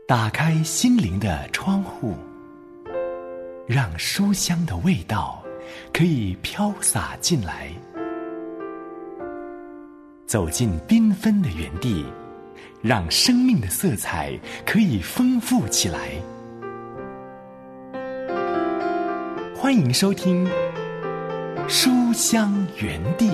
打开心灵的窗户，让书香的味道可以飘洒进来。走进缤纷的园地，让生命的色彩可以丰富起来。欢迎收听书香园地。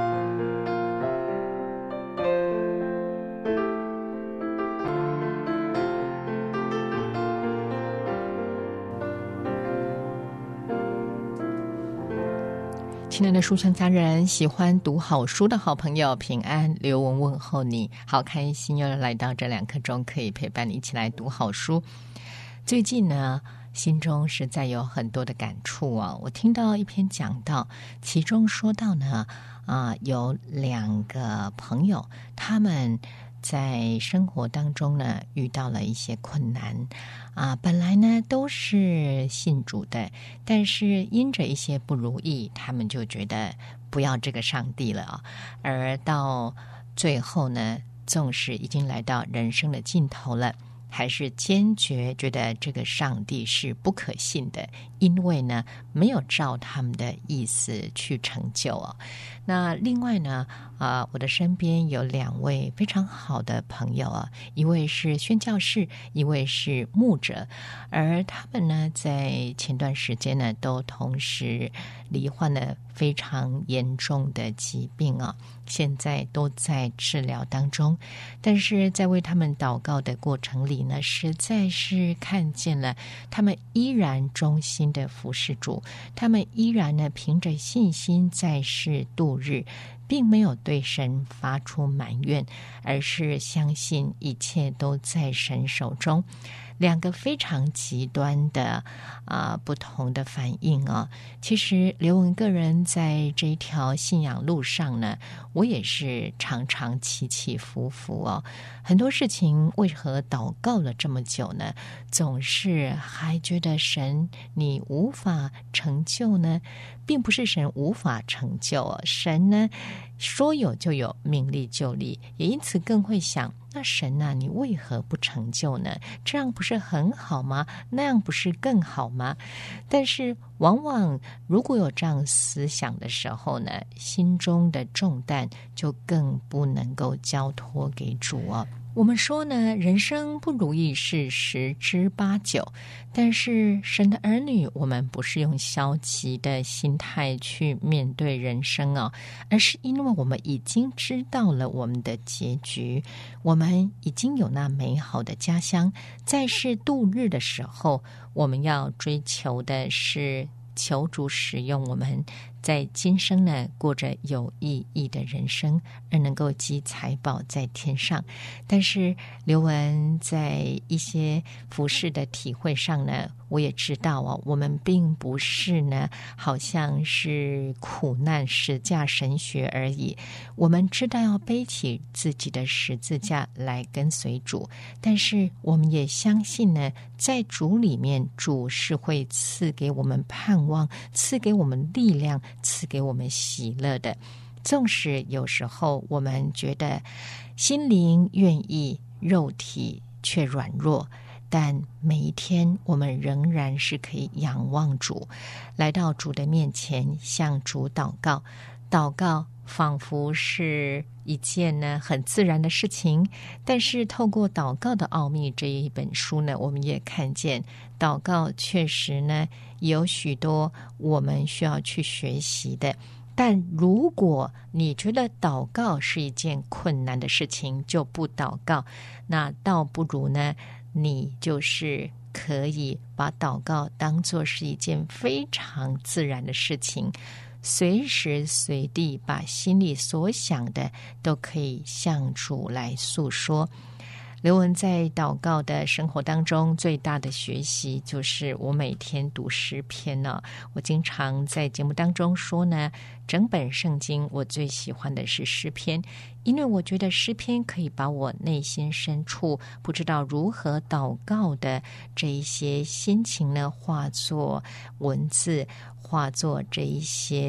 亲爱的书香家人，喜欢读好书的好朋友，平安，刘文问候你，好开心又来到这2刻钟，可以陪伴你一起来读好书。最近呢，心中实在有很多的感触哦。我听到一篇讲道，其中说到呢，有2个朋友，他们在生活当中呢遇到了一些困难本来呢都是信主的，但是因着一些不如意，他们就觉得不要这个上帝了而到最后呢，纵使已经来到人生的尽头了，还是坚决觉得这个上帝是不可信的，因为呢没有照他们的意思去成就那另外呢我的身边有2位非常好的朋友一位是宣教士，一位是牧者，而他们呢在前段时间呢都同时罹患了非常严重的疾病现在都在治疗当中。但是在为他们祷告的过程里呢，实在是看见了他们依然忠心的服侍主，他们依然呢凭着信心在世度日，并没有对神发出埋怨，而是相信一切都在神手中。2个非常极端的不同的反应其实刘文个人在这一条信仰路上呢，我也是常常起起伏伏很多事情为何祷告了这么久呢，总是还觉得神你无法成就呢？并不是神无法成就神呢说有就有，命立就立，也因此更会想，那神你为何不成就呢？这样不是很好吗？那样不是更好吗？但是往往如果有这样思想的时候呢，心中的重担就更不能够交托给主我们说呢，人生不如意是10之8九，但是神的儿女，我们不是用消极的心态去面对人生而是因为我们已经知道了我们的结局，我们已经有那美好的家乡，在世度日的时候，我们要追求的是求主使用我们在今生呢过着有意义的人生，而能够积财宝在天上。但是刘文在一些服事的体会上呢，我也知道我们并不是呢好像是苦难十架神学而已，我们知道要背起自己的十字架来跟随主，但是我们也相信呢，在主里面，主是会赐给我们盼望，赐给我们力量，赐给我们喜乐的。纵使有时候我们觉得心灵愿意，肉体却软弱，但每一天我们仍然是可以仰望主，来到主的面前，向主祷告。祷告仿佛是一件呢很自然的事情，但是透过祷告的奥秘这一本书呢，我们也看见祷告确实呢有许多我们需要去学习的。但如果你觉得祷告是一件困难的事情，就不祷告，那倒不如呢你就是可以把祷告当作是一件非常自然的事情，随时随地把心里所想的都可以向主来诉说。刘文在祷告的生活当中最大的学习就是我每天读诗篇我经常在节目当中说呢，整本圣经我最喜欢的是诗篇，因为我觉得诗篇可以把我内心深处不知道如何祷告的这一些心情呢化作文字，化作这一些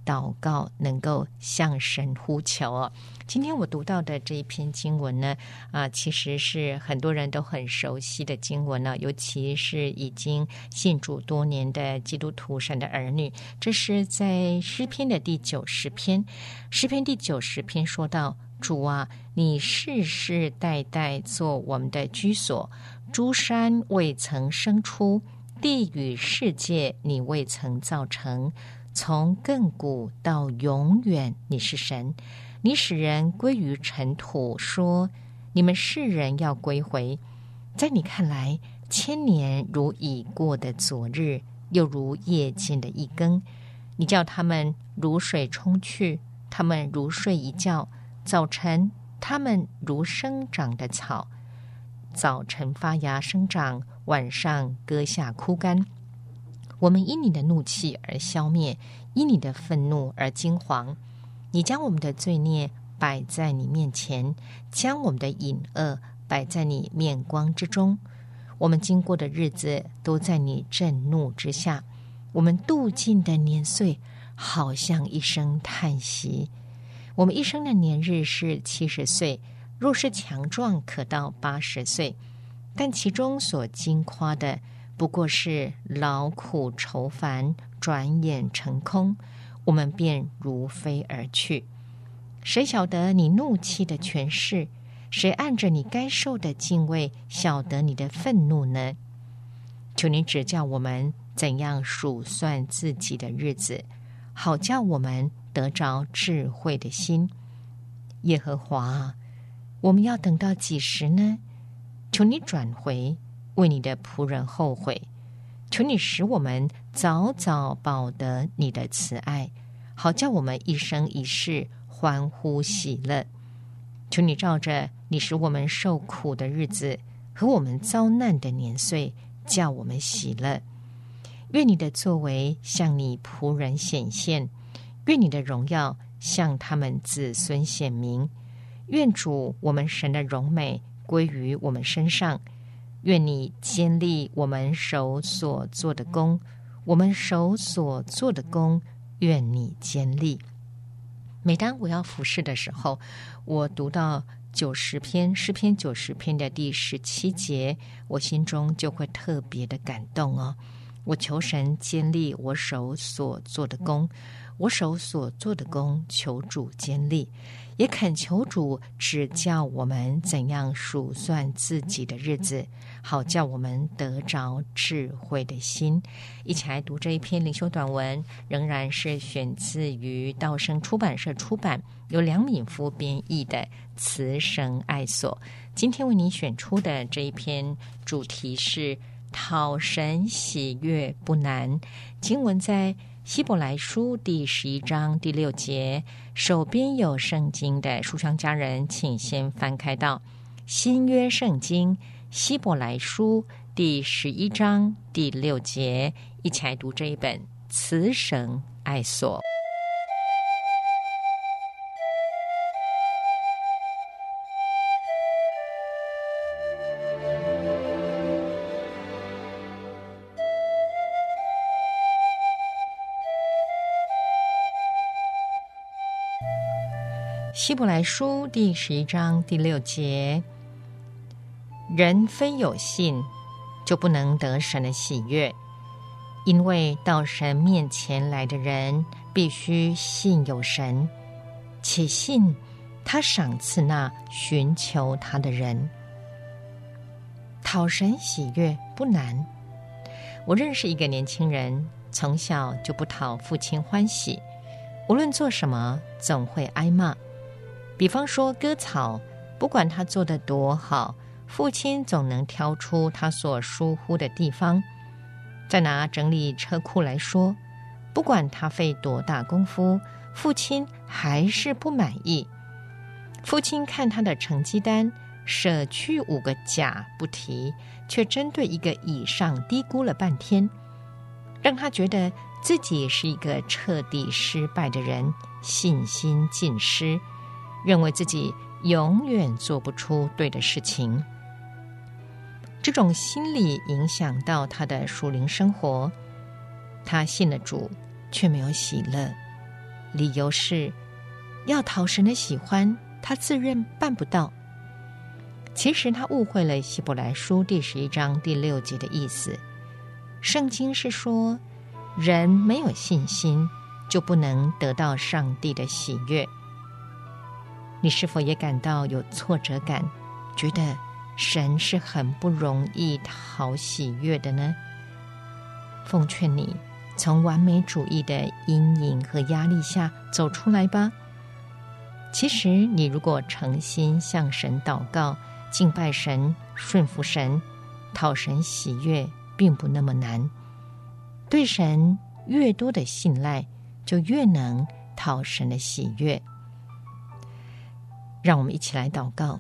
祷告，能够向神呼求哦。今天我读到的这一篇经文呢，其实是很多人都很熟悉的经文呢，尤其是已经信主多年的基督徒神的儿女。这是在诗篇的第90篇，诗篇第90篇说到：主啊，你世世代代做我们的居所，诸山未曾生出，地与世界你未曾造成，从亘古到永远你是神。你使人归于尘土，说你们世人要归回。在你看来，1000年如已过的昨日，又如夜间的一更。你叫他们如水冲去，他们如睡一觉，早晨他们如生长的草，早晨发芽生长，晚上割下枯干。我们因你的怒气而消灭，因你的愤怒而惊惶。你将我们的罪孽摆在你面前，将我们的隐恶摆在你面光之中。我们经过的日子都在你震怒之下，我们度尽的年岁好像一声叹息。我们一生的年日是70岁，若是强壮可到80岁，但其中所经夸的不过是劳苦愁烦，转眼成空，我们便如飞而去。谁晓得你怒气的权势？谁按着你该受的敬畏晓得你的愤怒呢？求你指教我们怎样数算自己的日子，好叫我们得着智慧的心。耶和华，我们要等到几时呢？求你转回，为你的仆人后悔。求你使我们早早报得你的慈爱，好叫我们一生一世欢呼喜乐。求你照着你使我们受苦的日子和我们遭难的年岁，叫我们喜乐。愿你的作为向你仆人显现，愿你的荣耀向他们子孙显明。愿主我们神的荣美归于我们身上。愿你坚立我们手所做的工，我们手所做的工，愿你坚立。每当我要服侍的时候，我读到诗篇90篇的第17节，我心中就会特别的感动哦。我求神坚立我手所做的工，我手所做的工，求主坚立，也恳求主指教我们怎样数算自己的日子，好叫我们得着智慧的心。一起来读这一篇灵修短文，仍然是选自于道生出版社出版，由梁敏夫编译的《慈神爱所》。今天为你选出的这一篇主题是讨神喜悦不难。经文在希伯来书第11章第6节，手边有圣经的书香家人，请先翻开到新约圣经希伯来书第11章第6节，一起来读这一本慈神爱所。希伯来书第11章第6节，人非有信，就不能得神的喜悦，因为到神面前来的人，必须信有神，且信他赏赐那寻求他的人。讨神喜悦不难。我认识一个年轻人，从小就不讨父亲欢喜，无论做什么总会挨骂。比方说割草，不管他做得多好，父亲总能挑出他所疏忽的地方。再拿整理车库来说，不管他费多大功夫，父亲还是不满意。父亲看他的成绩单，舍去5个甲不提，却针对1个以上低估了半天，让他觉得自己是一个彻底失败的人，信心尽失，认为自己永远做不出对的事情。这种心理影响到他的属灵生活，他信了主，却没有喜乐。 理由是要讨神的喜欢，他自认办不到。其实他误会了希伯来书第11章第6节的意思。圣经是说，人没有信心就不能得到上帝的喜悦。你是否也感到有挫折感，觉得神是很不容易讨喜悦的呢？奉劝你从完美主义的阴影和压力下走出来吧。其实你如果诚心向神祷告，敬拜神，顺服神，讨神喜悦，并不那么难。对神越多的信赖，就越能讨神的喜悦。让我们一起来祷告。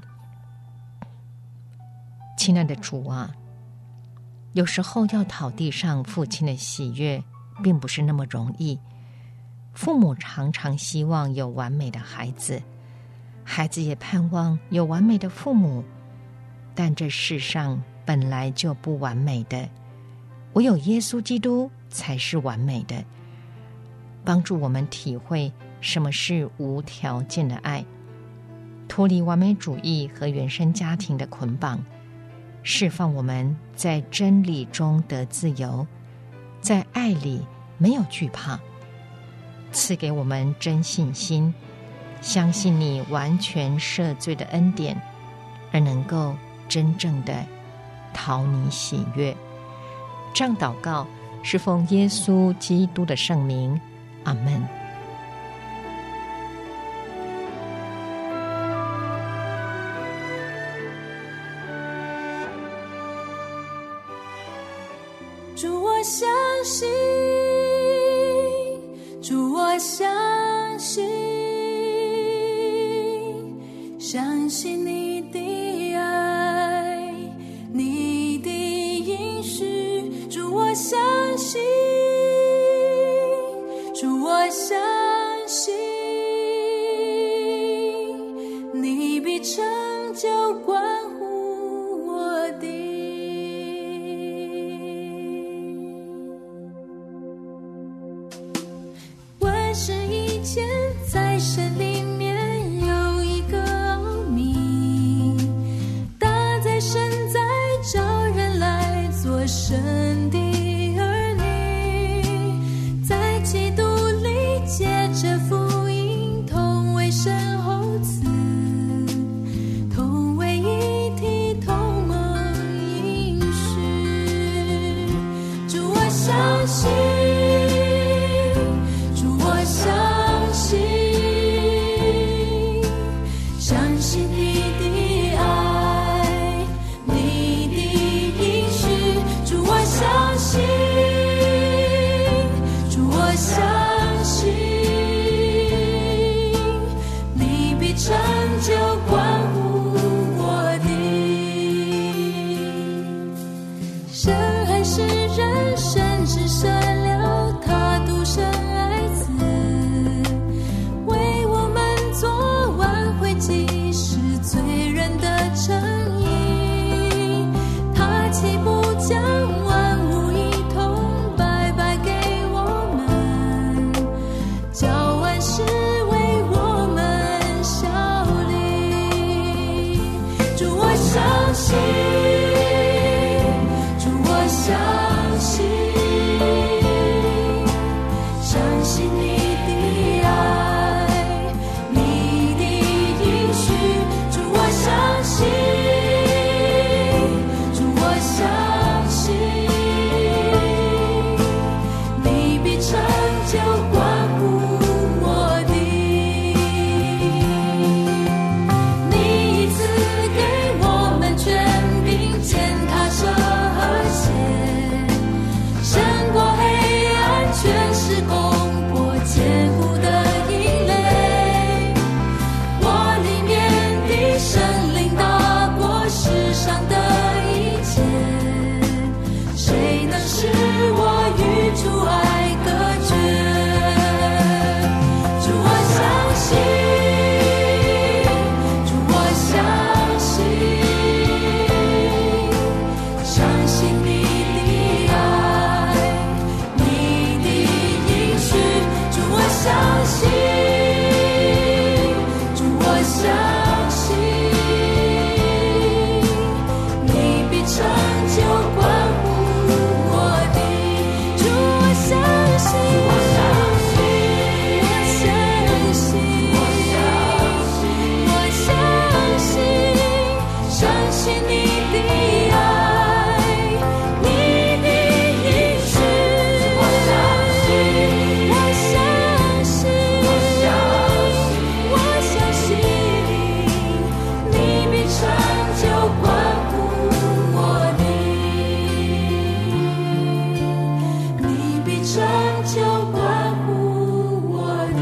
亲爱的主啊，有时候要讨地上父亲的喜悦，并不是那么容易。父母常常希望有完美的孩子，孩子也盼望有完美的父母，但这世上本来就不完美的，唯有耶稣基督才是完美的。帮助我们体会什么是无条件的爱，脱离完美主义和原生家庭的捆绑，释放我们在真理中得自由，在爱里没有惧怕，赐给我们真信心，相信你完全赦罪的恩典，而能够真正的讨你喜悦。这样祷告是奉耶稣基督的圣名，阿们。 主我相信，主我相信，相信你的爱，你的应许。主我相信，主我相信，你必成就关乎我的。是以前在神里面有一个奥秘，大在神在召人来做神的儿女，在基督里借着福音同为神后嗣，同为一体，同蒙应许。主我相信，相信你的爱，你的应许。主我相信，主我相信，你必成就关乎我的。神爱世人，甚至舍了他独生爱子，为我们做挽回祭，是罪人的诚意。他岂不将万物一同白白给我们，叫万事为我们效力。主我相信，主我相信，相信你的爱，你的应许。主我相信，主我相信，你必成就关乎我的。你赐给我们权柄，践踏蛇和蝎，胜过黑暗，全是攻破坚固的营垒。我里面的圣灵大过世上的一切，谁能使我与主爱隔绝？主我相信，主我相信，相信你的爱，你的应许。主我相信， 信你的爱，你的应许，我相信，我相信，我相信，你必成就关乎我的，你必成就关乎我的，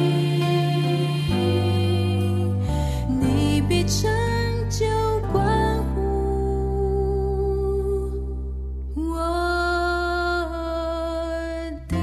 你必成就关乎我的。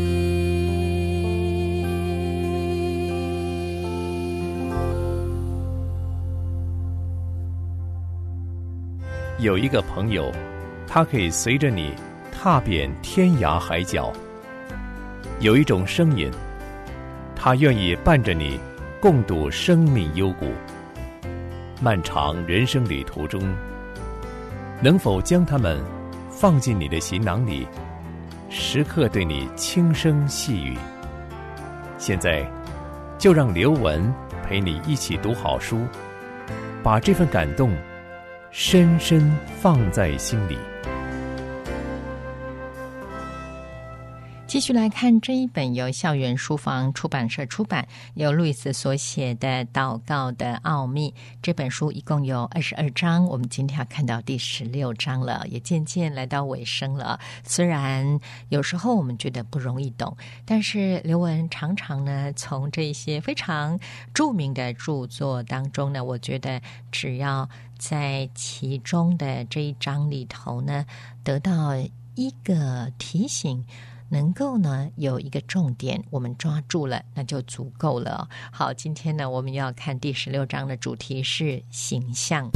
有一个朋友，他可以随着你踏遍天涯海角；有一种声音，他愿意伴着你共度生命幽谷。漫长人生旅途中，能否将它们放进你的行囊里，时刻对你轻声细语？现在，就让刘文陪你一起读好书，把这份感动深深放在心里。 继续来看这一本由校园书房出版社出版，由路易斯所写的《祷告的奥秘》。这本书一共有22章，我们今天要看到第16章了，也渐渐来到尾声了。虽然有时候我们觉得不容易懂，但是刘文常常呢，从这些非常著名的著作当中呢，我觉得只要在其中的这一章里头呢，得到一个提醒，能够呢有一个重点我们抓住了，那就足够了。好，今天呢我们要看第16章的主题是形象。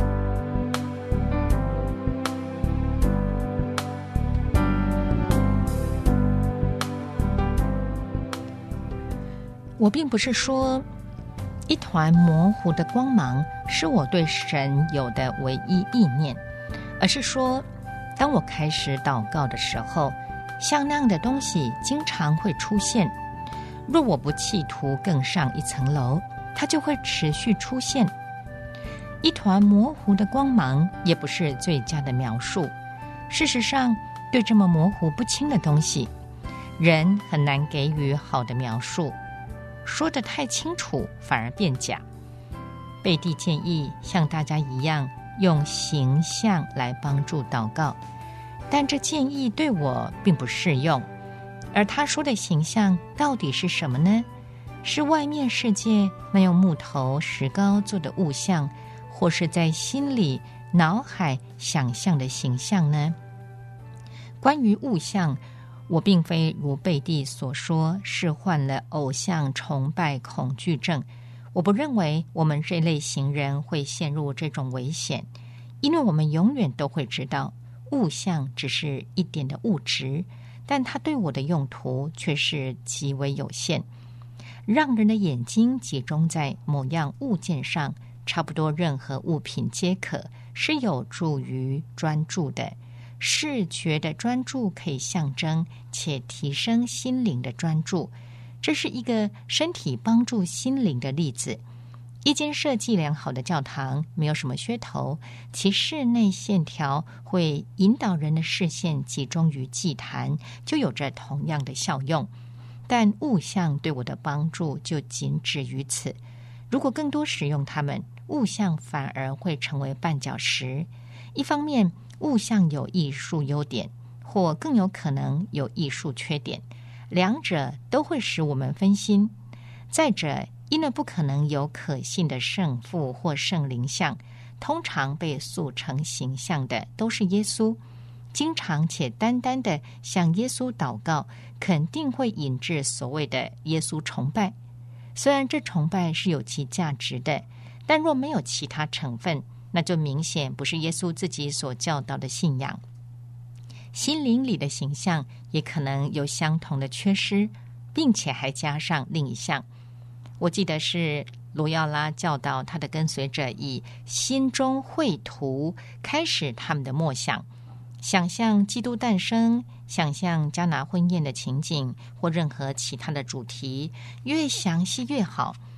我并不是说一团模糊的光芒是我对神有的唯一意念，而是说当我开始祷告的时候，像那样的东西经常会出现，若我不企图更上一层楼，它就会持续出现。一团模糊的光芒也不是最佳的描述。事实上，对这么模糊不清的东西，人很难给予好的描述，说得太清楚反而变假。贝蒂建议像大家一样用形象来帮助祷告，但这建议对我并不适用。而他说的形象到底是什么呢？是外面世界那用木头石膏做的物象，或是在心里脑海想象的形象呢？关于物象，我并非如贝蒂所说是患了偶像崇拜恐惧症。我不认为我们这类型人会陷入这种危险，因为我们永远都会知道物象只是一点的物质，但它对我的用途却是极为有限。让人的眼睛集中在某样物件上，差不多任何物品皆可，是有助于专注的。视觉的专注可以象征且提升心灵的专注，这是一个身体帮助心灵的例子。一间设计良好的教堂没有什么噱头，其室内线条会引导人的视线集中于祭坛，就有着同样的效用。但物象对我的帮助就仅止于此。如果更多使用它们，物象反而会成为绊脚石。一方面，物象有艺术优点，或更有可能有艺术缺点，两者都会使我们分心。再者，因为不可能有可信的圣父或圣灵像，通常被塑成形象的都是耶稣。经常且单单的向耶稣祷告，肯定会引致所谓的耶稣崇拜。虽然这崇拜是有其价值的，但若没有其他成分，那就明显不是耶稣自己所教导的信仰。心灵里的形象也可能有相同的缺失，并且还加上另一项。我记得是罗耀拉教导他的跟随者以心中绘图开始他们的默想，想象基督诞生，想象迦拿婚宴的情景，或任何其他的主题，越详细越好。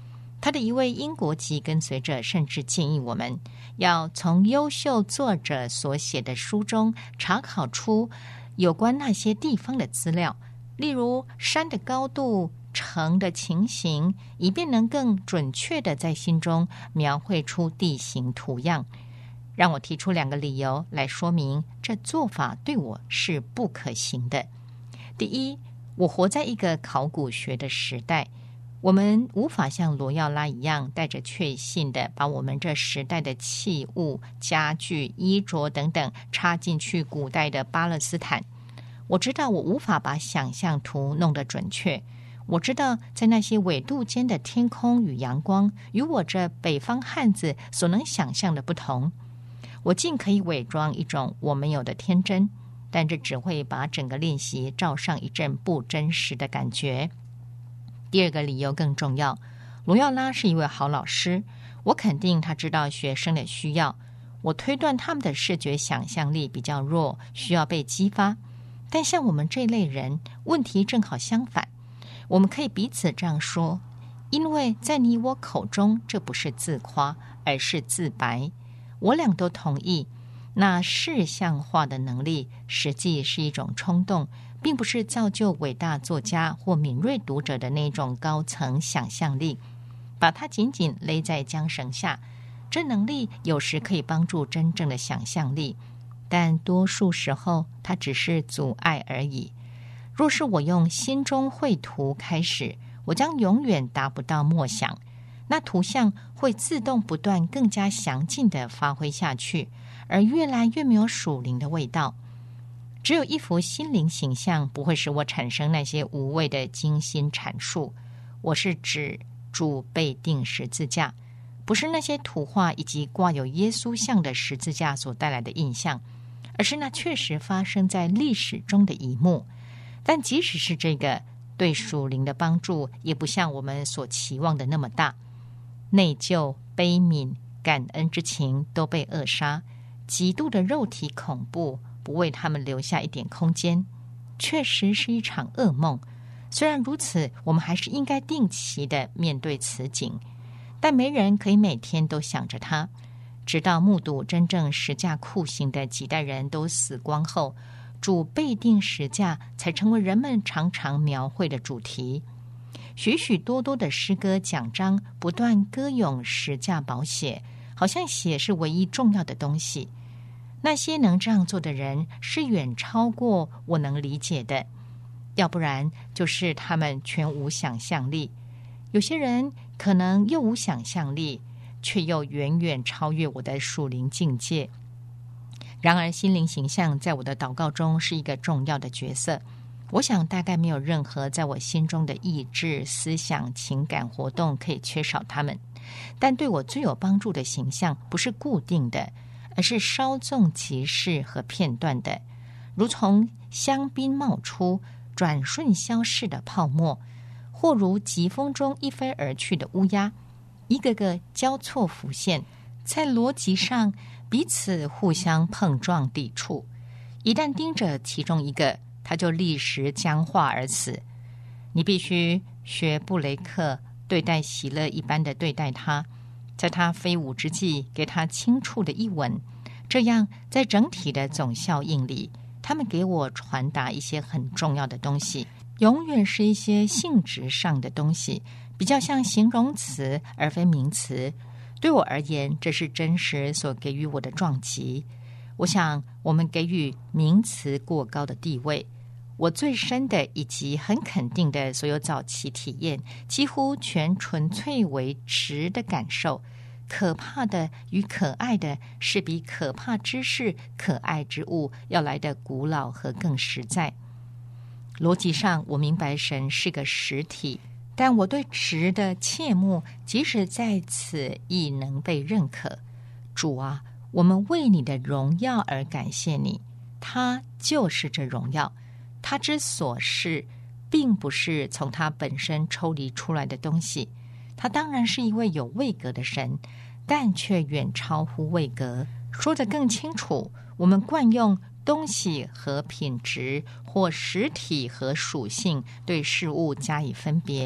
他的一位英国籍跟随者甚至建议我们要从优秀作者所写的书中查考出有关那些地方的资料，例如山的高度、城的情形，以便能更准确地在心中描绘出地形图样。让我提出2个理由来说明这做法对我是不可行的。第一，我活在一个考古学的时代，我们无法像罗耀拉一样带着确信的把我们这时代的器物、家具、衣着等等插进去古代的巴勒斯坦。我知道我无法把想象图弄得准确，我知道在那些纬度间的天空与阳光与我这北方汉子所能想象的不同。我尽可以伪装一种我没有的天真，但这只会把整个练习罩上一阵不真实的感觉。第2个理由更重要，罗耀拉是一位好老师，我肯定他知道学生的需要。我推断他们的视觉想象力比较弱，需要被激发。但像我们这类人，问题正好相反。我们可以彼此这样说，因为在你我口中，这不是自夸，而是自白。我俩都同意，那视象化的能力实际是一种冲动，并不是造就伟大作家或敏锐读者的那种高层想象力。把它紧紧勒在缰绳下，这能力有时可以帮助真正的想象力，但多数时候它只是阻碍而已。若是我用心中绘图开始，我将永远达不到默想。那图像会自动不断更加详尽地发挥下去，而越来越没有属灵的味道。只有一幅心灵形象不会使我产生那些无谓的精心阐述。我是指主被钉十字架，不是那些图画以及挂有耶稣像的十字架所带来的印象，而是那确实发生在历史中的一幕。但即使是这个，对属灵的帮助也不像我们所期望的那么大。内疚、悲悯、感恩之情都被扼杀，极度的肉体恐怖不为他们留下一点空间，确实是一场噩梦。虽然如此，我们还是应该定期的面对此景，但没人可以每天都想着它。直到目睹真正十架酷刑的几代人都死光后，主被钉十架才成为人们常常描绘的主题。许许多多的诗歌讲章不断歌咏十架宝血，好像血是唯一重要的东西。那些能这样做的人是远超过我能理解的，要不然就是他们全无想象力。有些人可能又无想象力，却又远远超越我的属灵境界。然而心灵形象在我的祷告中是一个重要的角色。我想大概没有任何在我心中的意志、思想、情感活动可以缺少它们。但对我最有帮助的形象不是固定的，而是稍纵即逝和片段的，如从香槟冒出转瞬消逝的泡沫，或如疾风中一飞而去的乌鸦，一个个交错浮现，在逻辑上彼此互相碰撞抵触。一旦盯着其中一个，他就立时僵化而死。你必须学布雷克对待喜乐一般的对待他，在他飞舞之际给他轻触的一吻，这样在整体的总效应里，他们给我传达一些很重要的东西，永远是一些性质上的东西，比较像形容词而非名词。对我而言，这是真实所给予我的撞击。我想我们给予名词过高的地位。我最深的以及很肯定的所有早期体验，几乎全纯粹为值的感受。可怕的与可爱的是比可怕之事、可爱之物要来的古老和更实在。逻辑上，我明白神是个实体，但我对值的切慕，即使在此亦能被认可。主啊，我们为你的荣耀而感谢你，他就是这荣耀。他之所是，并不是从他本身抽离出来的东西。他当然是一位有位格的神，但却远超乎位格。说得更清楚，我们惯用东西和品质或实体和属性对事物加以分别，而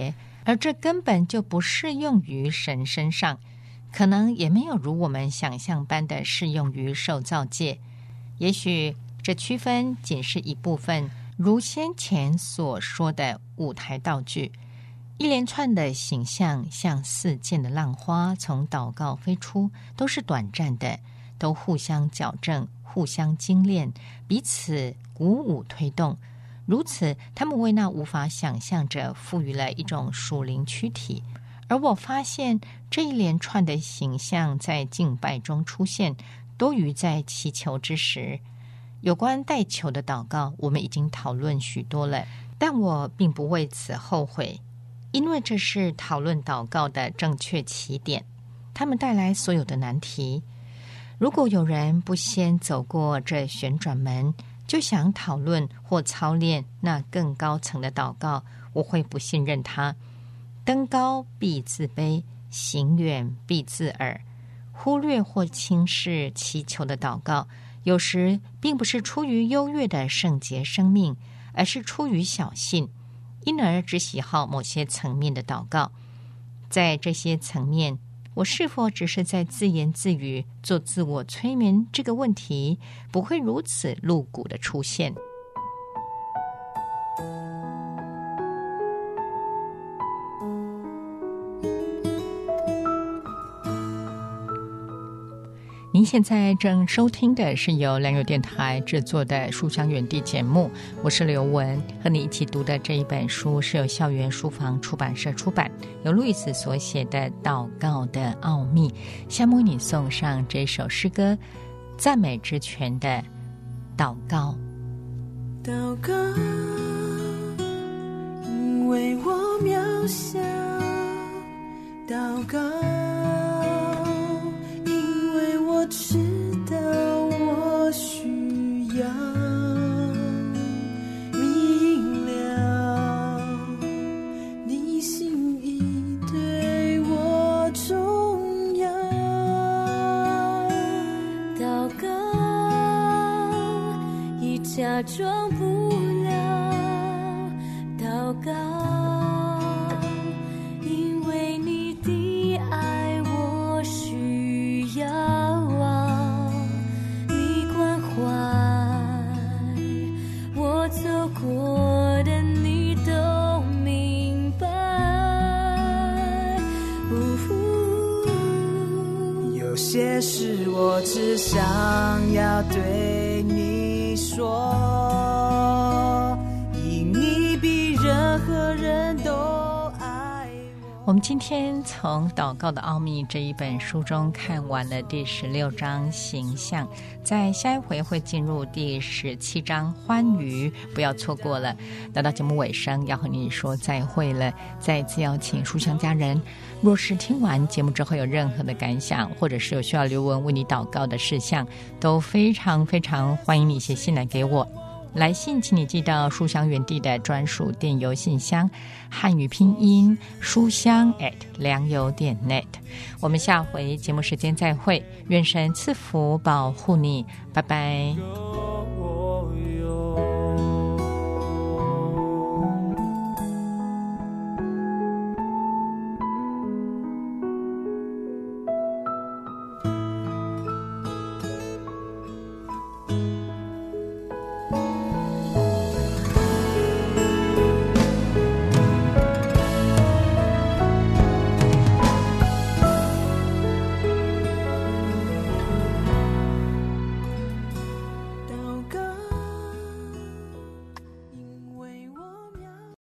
而这根本就不适用于神身上，可能也没有如我们想象般的适用于受造界。也许这区分仅是一部分，如先前所说的舞台道具。一连串的形象像四溅的浪花从祷告飞出，都是短暂的，都互相矫正，互相精炼，彼此鼓舞推动。如此，他们为那无法想象者赋予了一种属灵躯体。而我发现这一连串的形象在敬拜中出现，多于在祈求之时。有关代求的祷告，我们已经讨论许多了，但我并不为此后悔，因为这是讨论祷告的正确起点。他们带来所有的难题。如果有人不先走过这旋转门，就想讨论或操练那更高层的祷告，我会不信任他。登高必自卑，行远必自耳。忽略或轻视祈求的祷告，有时并不是出于优越的圣洁生命，而是出于小信，因而只喜好某些层面的祷告。在这些层面，我是否只是在自言自语做自我催眠，这个问题不会如此露骨的出现。您现在正收听的是由良友电台制作的书香园地节目，我是刘文，和你一起读的这一本书是由校园书房出版社出版，由路易斯所写的《祷告的奥秘》。下面为你送上这首诗歌，赞美之泉的祷告。 祷告，因为我渺小，祷告，因为我知道我需要明了你心意对我重要。祷告已假装不了，祷告因为你的爱我需要啊，你关怀我走过的你都明白。有些事我只想要对你说，因你比任何人都爱我。 我们今天从《祷告的奥秘》这一本书中看完了第16章形象，在下一回会进入第17章欢愉，不要错过了。来到节目尾声，要和你说再会了。再次邀请书香家人，若是听完节目之后有任何的感想，或者是有需要刘文为你祷告的事项，都非常非常欢迎你写信来给我。来信请你寄到书香园地的专属电邮信箱，汉语拼音书香良友.net。我们下回节目时间再会，愿神赐福保护你，拜拜。